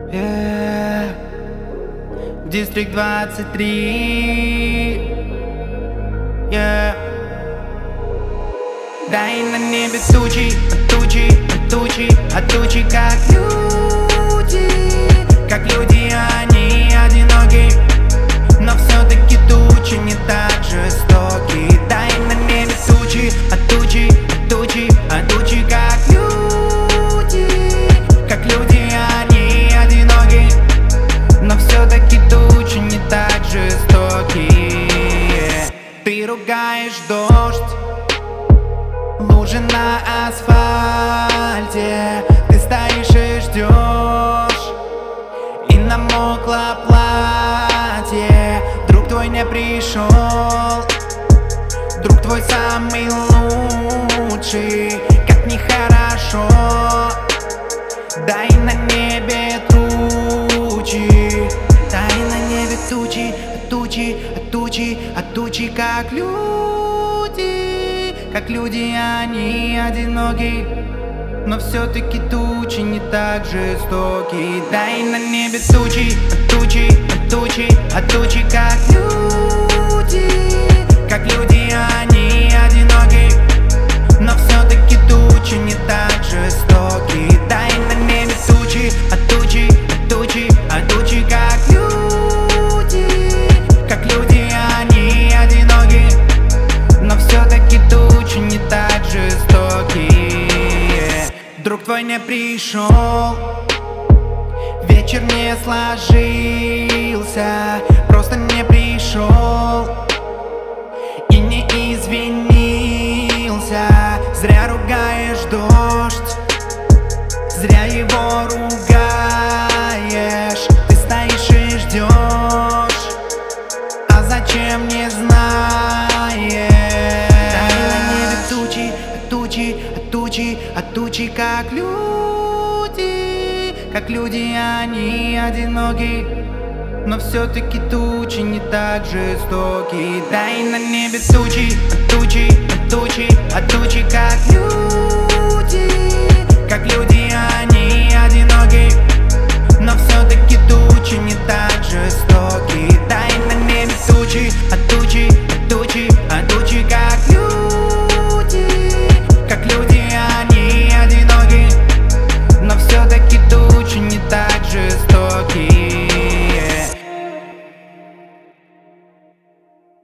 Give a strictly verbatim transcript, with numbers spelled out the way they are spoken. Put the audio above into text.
Yeah. Дистрикт двадцать три. Yeah. Да и на небе тучи, тучи, тучи, а тучи как люди. Как люди они одиноки, но все-таки тучи не так жестоки. Да и на небе тучи, а тучи, тучи, а тучи как люди. Как люди они одиноки, но все-таки тучи не так жестоки. Ты ругаешь дождь, лужи на асфальте. Ты стоишь и ждешь, и намокло платье. Друг твой не пришел, друг твой самый лучший. Как нехорошо, да и на небе тучи. Да и на небе тучи, тучи, тучи, тучи как люди. Как люди они одиноки, но все-таки тучи не так жестоки. Да и на небе тучи, тучи, тучи, тучи как люди. Как люди они одиноки, но все-таки тучи не так жестоки. Да и на небе тучи, тучи, тучи, тучи как люди. Как люди они одиноки, но все-таки тучи не так жестоки. Друг твой не пришел, вечер не сложился, просто не пришел и не извинился. Зря ругаешь дождь, зря его ругаешь. Ты стоишь и ждешь, а зачем не знаешь. Да и на небе тучи, тучи, тучи, тучи как люди. Как люди они одиноки, но все-таки тучи не так жестоки. Да и на небе тучи, тучи, тучи, тучи как люди. Как люди они одиноки,